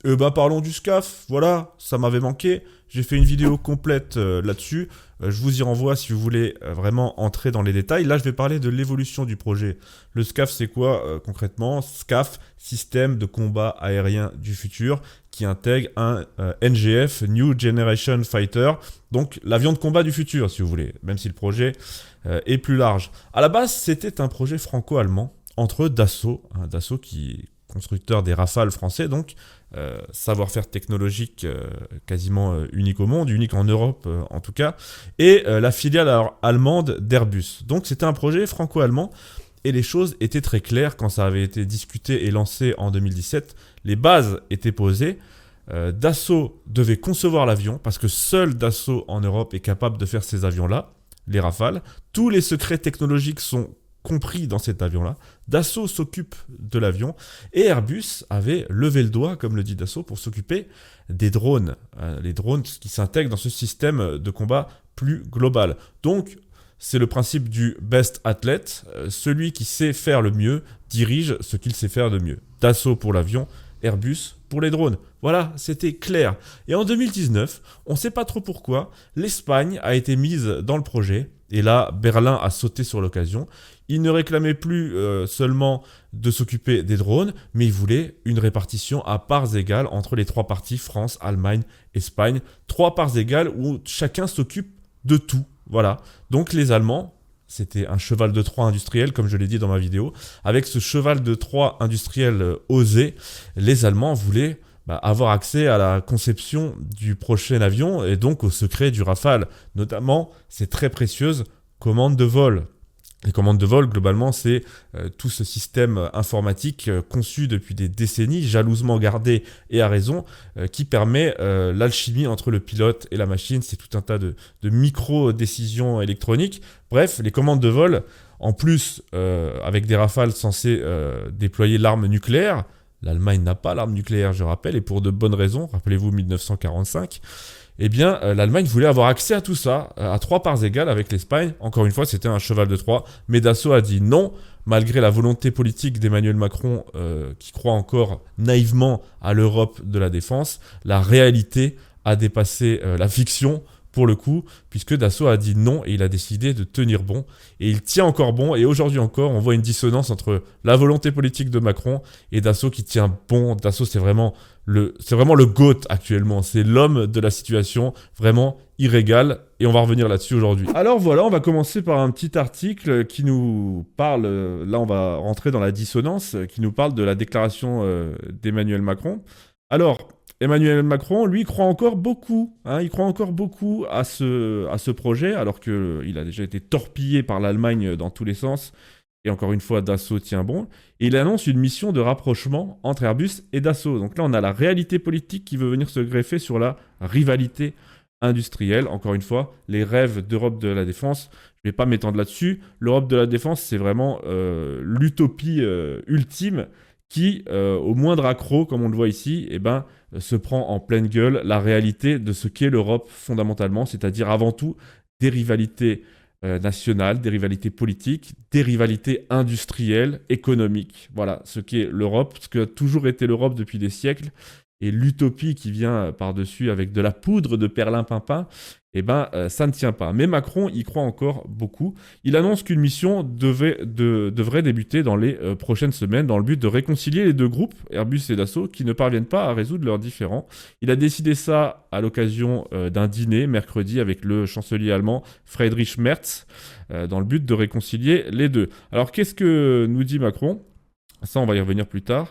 Parlons du SCAF, voilà, ça m'avait manqué. J'ai fait une vidéo complète là-dessus. Je vous y renvoie si vous voulez vraiment entrer dans les détails. Là, je vais parler de l'évolution du projet. Le SCAF, c'est quoi concrètement? SCAF, Système de combat aérien du futur, qui intègre un NGF, New Generation Fighter, donc l'avion de combat du futur, si vous voulez, même si le projet est plus large. À la base, c'était un projet franco-allemand entre Dassault, Dassault qui est constructeur des Rafales français, donc savoir-faire technologique quasiment unique au monde, unique en Europe en tout cas, et la filiale allemande d'Airbus. Donc c'était un projet franco-allemand, et les choses étaient très claires quand ça avait été discuté et lancé en 2017. Les bases étaient posées. Dassault devait concevoir l'avion, parce que seul Dassault en Europe est capable de faire ces avions-là, les Rafales. Tous les secrets technologiques sont compris dans cet avion-là. Dassault s'occupe de l'avion et Airbus avait levé le doigt, comme le dit Dassault, pour s'occuper des drones. Les drones qui s'intègrent dans ce système de combat plus global. Donc, c'est le principe du best athlete. Celui qui sait faire le mieux dirige ce qu'il sait faire de mieux. Dassault pour l'avion, Airbus pour les drones. Voilà, c'était clair. Et en 2019, on ne sait pas trop pourquoi, l'Espagne a été mise dans le projet. Et là, Berlin a sauté sur l'occasion. Il ne réclamait plus seulement de s'occuper des drones, mais il voulait une répartition à parts égales entre les trois parties, France, Allemagne, Espagne. 3 parts égales où chacun s'occupe de tout. Voilà. Donc les Allemands, c'était un cheval de Troie industriel, comme je l'ai dit dans ma vidéo. Avec ce cheval de Troie industriel osé, les Allemands voulaient avoir accès à la conception du prochain avion et donc au secret du Rafale. Notamment, ces très précieuses commandes de vol. Les commandes de vol, globalement, c'est tout ce système informatique conçu depuis des décennies, jalousement gardé et à raison, qui permet l'alchimie entre le pilote et la machine. C'est tout un tas de micro-décisions électroniques. Bref, les commandes de vol, en plus, avec des Rafales censés déployer l'arme nucléaire, l'Allemagne n'a pas l'arme nucléaire, je rappelle, et pour de bonnes raisons, rappelez-vous 1945, eh bien, l'Allemagne voulait avoir accès à tout ça, à 3 parts égales avec l'Espagne. Encore une fois, c'était un cheval de Troie. Mais Dassault a dit non, malgré la volonté politique d'Emmanuel Macron, qui croit encore naïvement à l'Europe de la défense. La réalité a dépassé la fiction, pour le coup, puisque Dassault a dit non et il a décidé de tenir bon. Et il tient encore bon. Et aujourd'hui encore, on voit une dissonance entre la volonté politique de Macron et Dassault qui tient bon. Dassault, c'est vraiment le GOAT actuellement. C'est l'homme de la situation, vraiment irrégal. Et on va revenir là-dessus aujourd'hui. Alors voilà, on va commencer par un petit article qui nous parle, là on va rentrer dans la dissonance, qui nous parle de la déclaration d'Emmanuel Macron. Alors, Emmanuel Macron, lui, croit encore beaucoup. Il croit encore beaucoup à ce projet, alors qu'il a déjà été torpillé par l'Allemagne dans tous les sens. Et encore une fois, Dassault tient bon. Et il annonce une mission de rapprochement entre Airbus et Dassault. Donc là, on a la réalité politique qui veut venir se greffer sur la rivalité industrielle. Encore une fois, les rêves d'Europe de la défense. Je ne vais pas m'étendre là-dessus. L'Europe de la défense, c'est vraiment l'utopie ultime qui, au moindre accroc, comme on le voit ici, se prend en pleine gueule la réalité de ce qu'est l'Europe fondamentalement, c'est-à-dire avant tout des rivalités nationales, des rivalités politiques, des rivalités industrielles, économiques. Voilà ce qu'est l'Europe, ce qu'a toujours été l'Europe depuis des siècles. Et l'utopie qui vient par-dessus avec de la poudre de perlimpinpin, ça ne tient pas. Mais Macron y croit encore beaucoup. Il annonce qu'une mission devrait débuter dans les prochaines semaines dans le but de réconcilier les deux groupes, Airbus et Dassault, qui ne parviennent pas à résoudre leurs différends. Il a décidé ça à l'occasion d'un dîner mercredi avec le chancelier allemand Friedrich Merz, dans le but de réconcilier les deux. Alors qu'est-ce que nous dit Macron ? Ça, on va y revenir plus tard.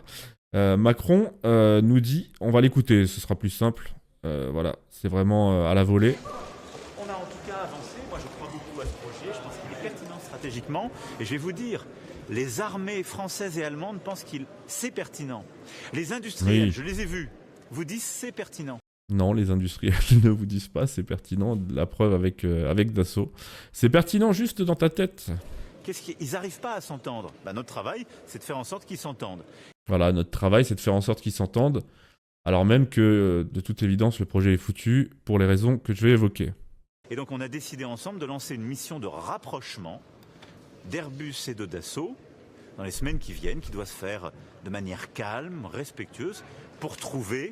Macron nous dit, on va l'écouter, ce sera plus simple. Voilà, c'est vraiment à la volée. On a en tout cas avancé, moi je crois beaucoup à ce projet, je pense qu'il est pertinent stratégiquement, et je vais vous dire, les armées françaises et allemandes pensent qu'il c'est pertinent. Les industriels, je les ai vus, vous disent c'est pertinent. Non, les industriels ne vous disent pas c'est pertinent, la preuve avec Dassault. C'est pertinent juste dans ta tête. Ils n'arrivent pas à s'entendre. Notre travail, c'est de faire en sorte qu'ils s'entendent. Voilà, notre travail, c'est de faire en sorte qu'ils s'entendent, alors même que, de toute évidence, le projet est foutu pour les raisons que je vais évoquer. Et donc, on a décidé ensemble de lancer une mission de rapprochement d'Airbus et de Dassault dans les semaines qui viennent, qui doit se faire de manière calme, respectueuse, pour trouver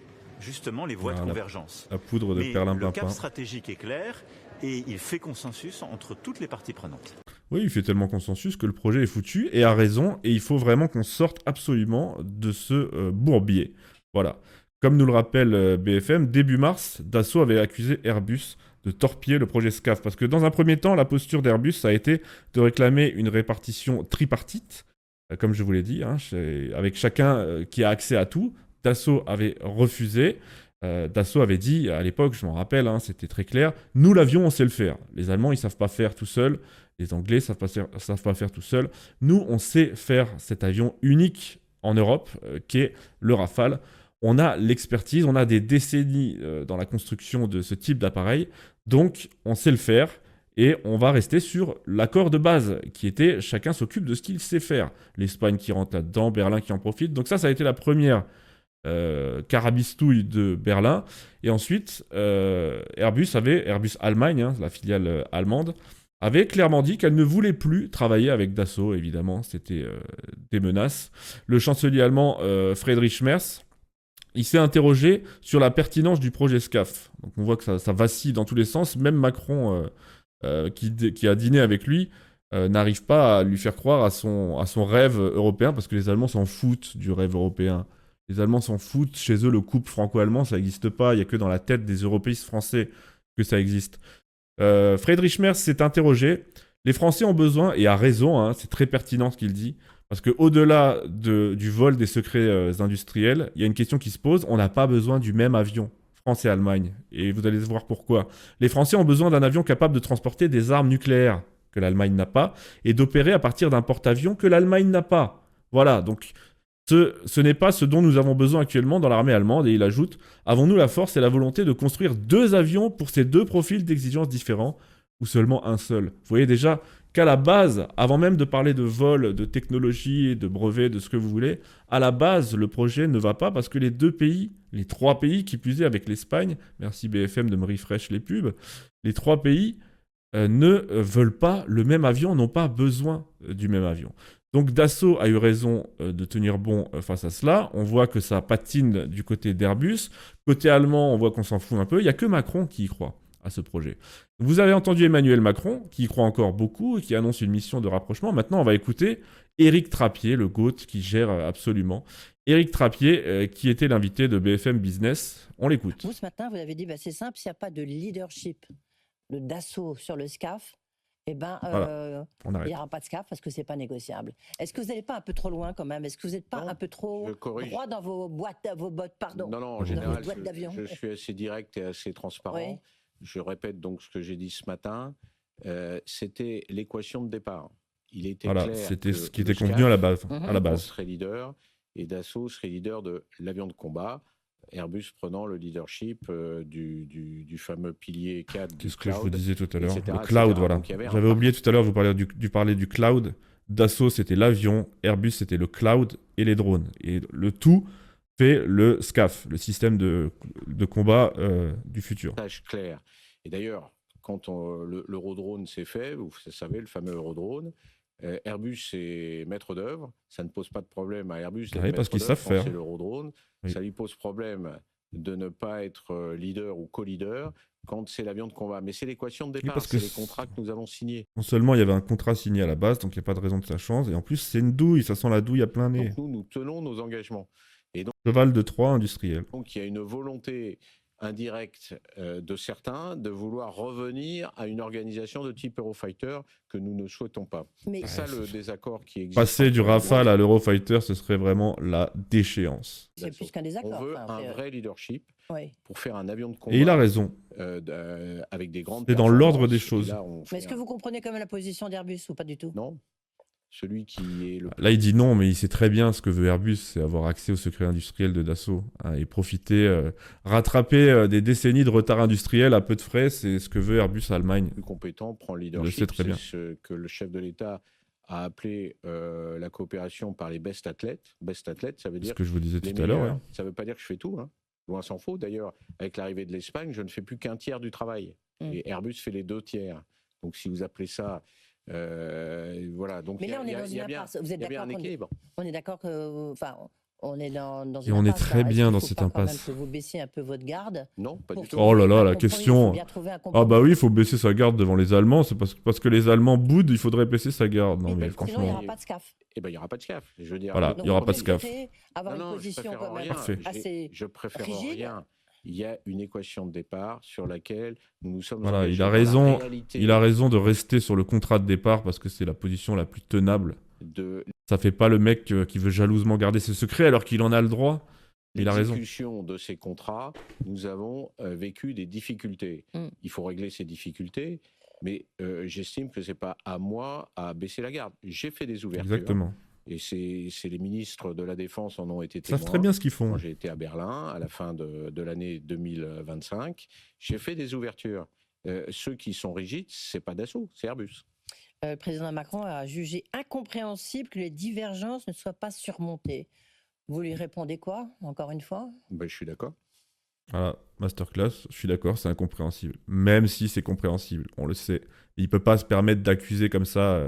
justement les voies de convergence. La poudre de Mais perlimpinpin. le cap stratégique est clair et il fait consensus entre toutes les parties prenantes. Oui, il fait tellement consensus que le projet est foutu et a raison, et il faut vraiment qu'on sorte absolument de ce bourbier. Voilà. Comme nous le rappelle BFM, début mars, Dassault avait accusé Airbus de torpiller le projet SCAF. Parce que dans un premier temps, la posture d'Airbus, ça a été de réclamer une répartition tripartite, comme je vous l'ai dit, hein, avec chacun qui a accès à tout. Dassault avait refusé. Dassault avait dit, à l'époque, je m'en rappelle, hein, c'était très clair, nous l'avion, on sait le faire. Les Allemands, ils savent pas faire tout seuls. Les Anglais savent pas faire tout seuls. Nous, on sait faire cet avion unique en Europe, qui est le Rafale. On a l'expertise, on a des décennies dans la construction de ce type d'appareil, donc on sait le faire et on va rester sur l'accord de base qui était chacun s'occupe de ce qu'il sait faire. L'Espagne qui rentre là-dedans, Berlin qui en profite. Donc ça a été la première carabistouille de Berlin. Et ensuite, Airbus Allemagne, hein, la filiale allemande, avait clairement dit qu'elle ne voulait plus travailler avec Dassault, évidemment, c'était des menaces. Le chancelier allemand Friedrich Merz, il s'est interrogé sur la pertinence du projet SCAF. Donc on voit que ça vacille dans tous les sens. Même Macron, qui a dîné avec lui, n'arrive pas à lui faire croire à son rêve européen, parce que les Allemands s'en foutent du rêve européen. Les Allemands s'en foutent. Chez eux, le couple franco-allemand, ça n'existe pas. Il n'y a que dans la tête des européistes français que ça existe. Friedrich Merz s'est interrogé. Les Français ont besoin, et a raison, hein, c'est très pertinent ce qu'il dit, parce qu'au-delà du vol des secrets industriels, il y a une question qui se pose. On n'a pas besoin du même avion, France et Allemagne. Et vous allez voir pourquoi. Les Français ont besoin d'un avion capable de transporter des armes nucléaires que l'Allemagne n'a pas, et d'opérer à partir d'un porte-avions que l'Allemagne n'a pas. Voilà, donc ce n'est pas ce dont nous avons besoin actuellement dans l'armée allemande. Et il ajoute, avons-nous la force et la volonté de construire 2 avions pour ces 2 profils d'exigences différents, ou seulement un seul? Vous voyez déjà qu'à la base, avant même de parler de vol, de technologie, de brevets, de ce que vous voulez, à la base, le projet ne va pas parce que les 3 pays, qui plus est avec l'Espagne, merci BFM de me refresh les pubs, les 3 pays ne veulent pas le même avion, n'ont pas besoin du même avion. Donc Dassault a eu raison de tenir bon face à cela. On voit que ça patine du côté d'Airbus. Côté allemand, on voit qu'on s'en fout un peu. Il n'y a que Macron qui y croit à ce projet. Vous avez entendu Emmanuel Macron, qui y croit encore beaucoup et qui annonce une mission de rapprochement. Maintenant, on va écouter Éric Trappier, le GOAT, qui gère absolument. Éric Trappier, qui était l'invité de BFM Business. On l'écoute. Vous, ce matin, vous avez dit, c'est simple, s'il n'y a pas de leadership de Dassault sur le SCAF, eh ben, voilà, il n'y aura pas de SCAF parce que ce n'est pas négociable. Est-ce que vous n'allez pas un peu trop loin quand même? Est-ce que vous n'êtes pas un peu trop droit dans vos bottes, pardon? Non, en général, je suis assez direct et assez transparent. Oui. Je répète donc ce que j'ai dit ce matin. C'était l'équation de départ. Il était clair c'était ce qui était convenu à la base. Serait leader et Dassault serait leader de l'avion de combat. Airbus prenant le leadership du fameux pilier 4 du C'est ce que je vous disais tout à l'heure. Le cloud, voilà. J'avais oublié tout à l'heure, vous parler du cloud. Dassault, c'était l'avion. Airbus, c'était le cloud et les drones. Et le tout fait le SCAF, le système de combat du futur. Tâche claire. Et d'ailleurs, quand l'Eurodrone s'est fait, vous savez, le fameux Eurodrone, Airbus est maître d'œuvre, ça ne pose pas de problème à Airbus. Parce qu'ils savent faire. C'est l'Eurodrone. Oui. Ça lui pose problème de ne pas être leader ou co-leader quand c'est l'avion de combat. Mais c'est l'équation de départ, c'est les contrats que nous avons signés. Non seulement il y avait un contrat signé à la base, donc il n'y a pas de raison que ça change, et en plus c'est une douille, ça sent la douille à plein nez. Donc nous tenons nos engagements. Et donc, cheval de Troie industriel. Donc il y a une volonté indirecte de certains de vouloir revenir à une organisation de type Eurofighter que nous ne souhaitons pas. C'est ça le désaccord qui existe. Passer du Rafale à l'Eurofighter, ce serait vraiment la déchéance. C'est plus qu'un désaccord. On veut un vrai leadership pour faire un avion de combat. Et il a raison. Avec des grandes. C'est dans l'ordre des choses. Mais est-ce que vous comprenez quand même la position d'Airbus ou pas du tout? Non. Celui qui est le... Là, il dit non, mais il sait très bien ce que veut Airbus, c'est avoir accès au secret industriel de Dassault, hein, et profiter, rattraper des décennies de retard industriel à peu de frais, c'est ce que veut Airbus Allemagne. Le plus compétent prend le leadership, je sais très bien. C'est ce que le chef de l'État a appelé la coopération par les best athlètes. Best athlètes, ça veut dire... Ce que je vous disais tout à l'heure. Ouais. Ça ne veut pas dire que je fais tout, hein. Loin s'en faut. D'ailleurs, avec l'arrivée de l'Espagne, je ne fais plus qu'un tiers du travail. Et Airbus fait les 2 tiers. Donc si vous appelez ça... voilà, donc mais là, on est dans une impasse. Vous êtes d'accord un équilibre. On est d'accord que, enfin, On est dans Et une on est impasse, très là. Est-ce bien qu'il dans faut cette pas quand même impasse. que vous baissiez un peu votre garde Non, pas pour du tout. Oh là trouver là, un la compromis? Il faut question. bien trouver un Ah bah compromis. oui, il faut baisser sa garde devant les Allemands. C'est parce que les Allemands boudent, il faudrait baisser sa garde. Non Oui, mais sinon, il n'y franchement. aura pas de SCAF. Eh ben, il n'y aura pas de SCAF. Je veux dire, Voilà, le il n'y Donc, aura vous pas de SCAF. préférez avoir une je position préfère quand même rien. Parfait. assez Je préfère rigide. rien. Il y a une équation de départ sur laquelle nous nous sommes Voilà, engagés. il a Dans la raison. réalité Il a raison de rester sur le contrat de départ parce que c'est la position la plus tenable. de Ça fait pas le mec qui veut jalousement garder ses secrets alors qu'il en a le droit. Il a raison. l'exécution de ces contrats, nous avons vécu des difficultés. Il faut régler ces difficultés, mais j'estime que c'est pas à moi à baisser la garde. J'ai fait des ouvertures. Exactement. Et c'est les ministres de la Défense en ont été Ils témoins. savent très bien ce qu'ils font. Quand j'ai été à Berlin, à la fin de l'année 2025, j'ai fait des ouvertures. Ceux qui sont rigides, c'est pas Dassault, c'est Airbus. Le président Macron a jugé incompréhensible que les divergences ne soient pas surmontées. Vous lui répondez quoi, encore une fois? Ben, je suis d'accord. Voilà, masterclass, je suis d'accord, c'est incompréhensible. Même si c'est compréhensible, on le sait. Il peut pas se permettre d'accuser comme ça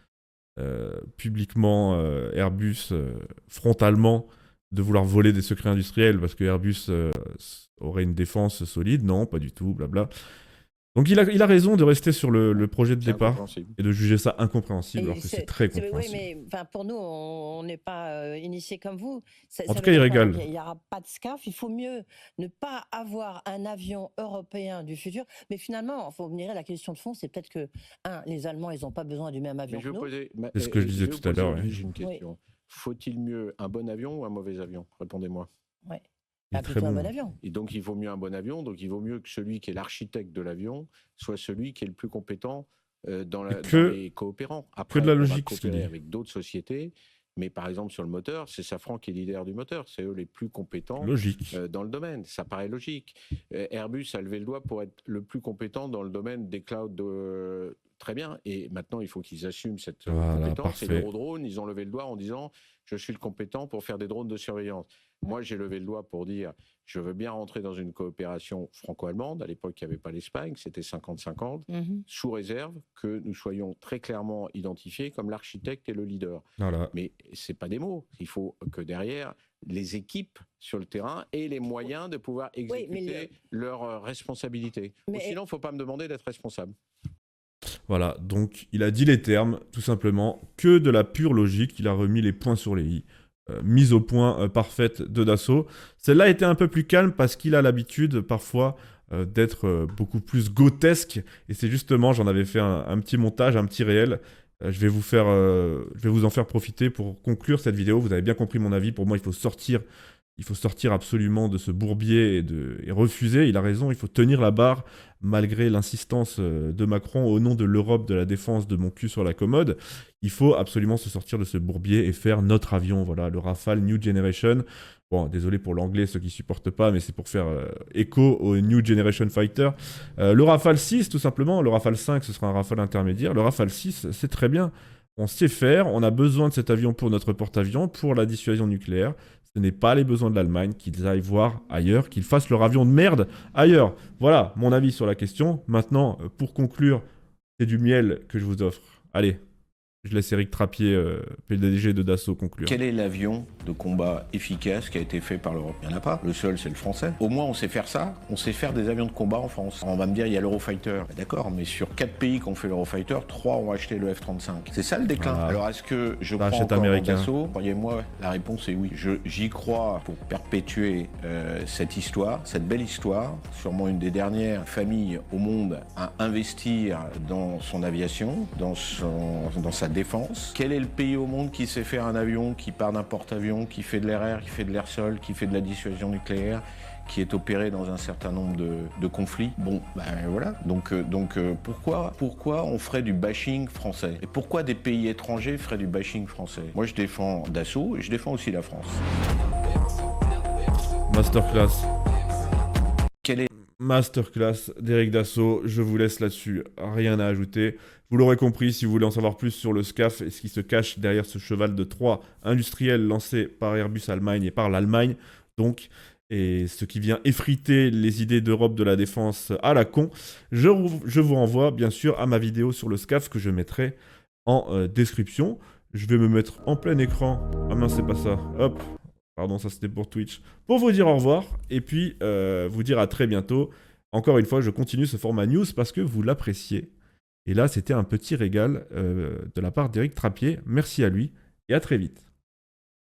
publiquement Airbus frontalement de vouloir voler des secrets industriels parce que Airbus aurait une défense solide. Non, pas du tout, blabla. Donc il a raison de rester sur le projet de C'est départ incompréhensible. et de juger ça incompréhensible alors que c'est très Oui, compréhensible. mais enfin, pour nous, on n'est pas initiés comme vous. En tout cas, il régale. Il n'y aura pas de SCAF. Il faut mieux ne pas avoir un avion européen du futur. Mais finalement, il faut venir à la question de fond, c'est peut-être que, les Allemands, ils n'ont pas besoin du même avion Mais je que vais nous. poser, C'est ce que je disais tout à l'heure, ouais. J'ai une question. Faut-il mieux un bon avion ou un mauvais avion? Répondez-moi. Ouais. Il est Plutôt très un bon. bon avion. Et donc, il vaut mieux un bon avion. Donc, il vaut mieux que celui qui est l'architecte de l'avion soit celui qui est le plus compétent dans les coopérants. Après, de la on va logique, ce qu'il coopérer dit. avec d'autres sociétés. Mais par exemple, sur le moteur, c'est Safran qui est leader du moteur. C'est eux les plus compétents Logique. dans le domaine. Ça paraît logique. Airbus a levé le doigt pour être le plus compétent dans le domaine des clouds. Très bien. Et maintenant, il faut qu'ils assument cette compétence. Parfait. Et l'Eurodrone, ils ont levé le doigt en disant « Je suis le compétent pour faire des drones de surveillance ». Moi, j'ai levé le doigt pour dire « Je veux bien rentrer dans une coopération franco-allemande ». À l'époque, il n'y avait pas l'Espagne, c'était 50-50, sous réserve que nous soyons très clairement identifiés comme l'architecte et le leader. Voilà. Mais ce n'est pas des mots. Il faut que derrière, les équipes sur le terrain aient les moyens de pouvoir exécuter leurs responsabilités. Sinon, il ne faut pas me demander d'être responsable. Voilà, donc il a dit les termes, tout simplement, que de la pure logique, il a remis les points sur les i. Mise au point parfaite de Dassault. Celle-là était un peu plus calme parce qu'il a l'habitude parfois d'être beaucoup plus grotesque. Et c'est justement, j'en avais fait un petit montage, un petit réel. Je vais vous en faire profiter pour conclure cette vidéo. Vous avez bien compris mon avis. Pour moi, il faut sortir absolument de ce bourbier et refuser. Il a raison, il faut tenir la barre malgré l'insistance de Macron au nom de l'Europe, de la défense, de mon cul sur la commode. Il faut absolument se sortir de ce bourbier et faire notre avion, voilà, le Rafale New Generation. Bon, désolé pour l'anglais, ceux qui supportent pas, mais c'est pour faire écho au New Generation Fighter. Le Rafale 6, tout simplement. Le Rafale 5, ce sera un Rafale intermédiaire. Le Rafale 6, c'est très bien. On sait faire, on a besoin de cet avion pour notre porte-avions, pour la dissuasion nucléaire. Ce n'est pas les besoins de l'Allemagne, qu'ils aillent voir ailleurs, qu'ils fassent leur avion de merde ailleurs. Voilà mon avis sur la question. Maintenant, pour conclure, c'est du miel que je vous offre. Allez, je laisse Éric Trappier, PDG de Dassault, conclure. Quel est l'avion de combat efficace qui a été fait par l'Europe? Il n'y en a pas. Le seul, c'est le français. Au moins, on sait faire ça. On sait faire des avions de combat en France. On va me dire, il y a l'Eurofighter. D'accord, mais sur 4 pays qui ont fait l'Eurofighter, 3 ont acheté le F-35. C'est ça le déclin. Voilà. Alors, est-ce que je crois encore en Dassault? Croyez-moi, la réponse est oui. J'y crois pour perpétuer cette histoire, cette belle histoire. Sûrement une des dernières familles au monde à investir dans son aviation, dans sa défense. Quel est le pays au monde qui sait faire un avion qui part d'un porte-avions, qui fait de l'air-air, qui fait de l'air-sol, qui fait de la dissuasion nucléaire, qui est opéré dans un certain nombre de conflits? Bon, ben voilà. Donc pourquoi on ferait du bashing français? Et pourquoi des pays étrangers feraient du bashing français? Moi, je défends Dassault et je défends aussi la France. Masterclass. Quel est Masterclass d'Éric Dassault, je vous laisse là-dessus, rien à ajouter. Vous l'aurez compris, si vous voulez en savoir plus sur le SCAF et ce qui se cache derrière ce cheval de Troie industriel lancé par Airbus Allemagne et par l'Allemagne, donc, et ce qui vient effriter les idées d'Europe de la défense à la con, je vous renvoie bien sûr à ma vidéo sur le SCAF que je mettrai en description. Je vais me mettre en plein écran. Ah mince, c'est pas ça. Hop. Pardon, ça c'était pour Twitch. Pour vous dire au revoir et puis vous dire à très bientôt. Encore une fois, je continue ce format news parce que vous l'appréciez. Et là, c'était un petit régal de la part d'Éric Trappier. Merci à lui et à très vite.